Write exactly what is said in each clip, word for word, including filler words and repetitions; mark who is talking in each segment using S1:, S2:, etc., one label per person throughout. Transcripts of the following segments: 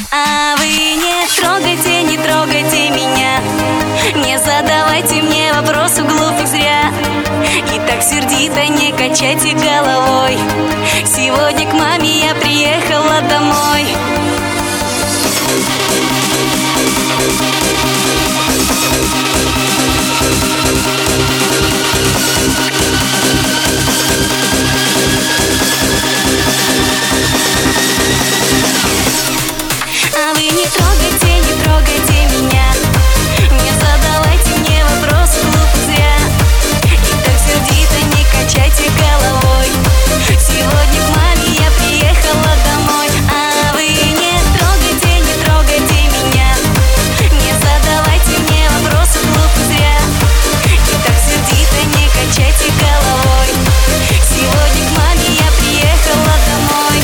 S1: А вы не трогайте, не трогайте меня, не задавайте мне вопросы глупых зря. И так сердито не качайте головой. Сегодня к маме я приехала домой. А вы не трогайте, не трогайте меня, не задавайте мне вопросы глупых зря. И так сердито не качайте головой. Сегодня к маме я приехала домой. А вы не трогайте, не трогайте меня, не задавайте мне вопросы глупых зря. И так сердито не качайте головой. Сегодня к маме я приехала домой.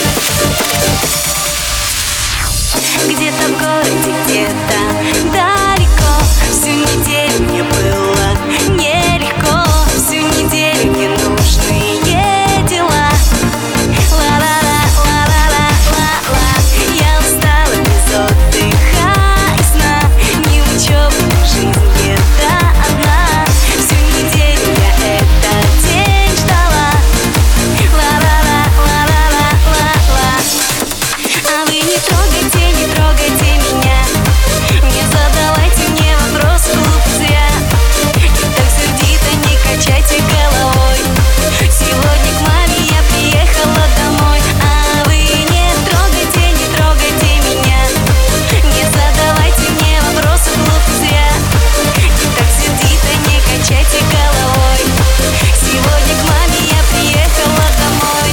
S1: Где-то в городе, где-то далеко, всю неделю мне было нелегко. Всю неделю ненужные дела. Ла-ла-ла, ла-ла-ла-ла-ла. Я устала без отдыха и сна, ни учебы, ни жизнь где-то одна. Всю неделю я этот день ждала. Ла-ла-ла, ла-ла-ла-ла-ла. А вы не трогайте, не трогайте меня, не задавайте мне вопросы глупых зря. И так сердито не качайте головой. Сегодня к маме я приехала домой. А вы не трогайте, не трогайте меня, не задавайте мне вопросы глупых зря. И так сердито не качайте головой. Сегодня к маме я приехала домой.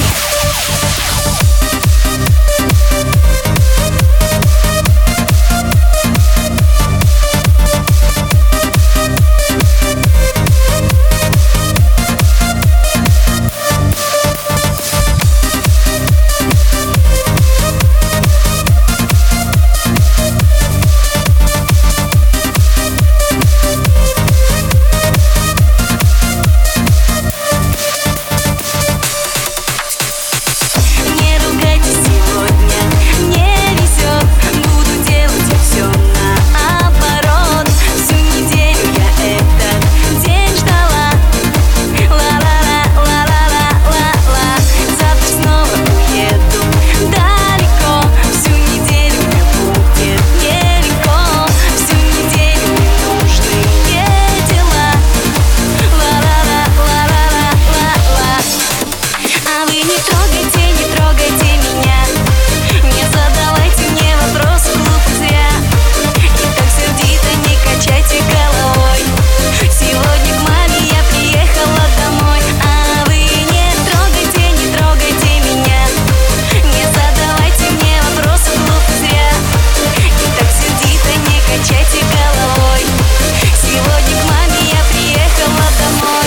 S1: Не ругайтесь сегодня, мне везет, буду делать я все наоборот. Всю неделю я этот день ждала. Ла-ла-ла, ла-ла-ла-ла-ла. Завтра снова уеду далеко. Всю неделю мне будет нелегко. Всю неделю ненужные дела. Ла-ла-ла, ла-ла-ла-ла-ла. А вы не трогайте, не трогайте меня, не задавайте мне вопросы глупых зря. И так сердито не качайте головой. Сегодня к маме я приехала домой. А вы не трогайте, не трогайте меня, не задавайте мне вопросы глупых зря. И так сердито не качайте головой. Сегодня к маме я приехала домой.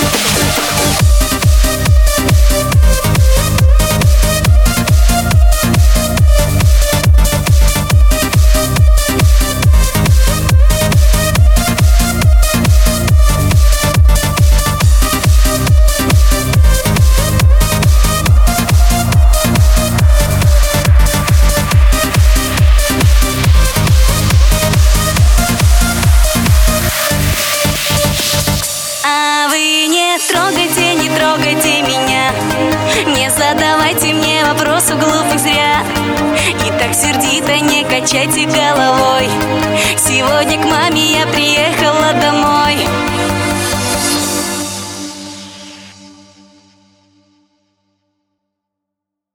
S1: А вы не трогайте, не трогайте меня, не задавайте мне вопросы глупых зря. И так сердито не качайте головой. Сегодня к маме я приехала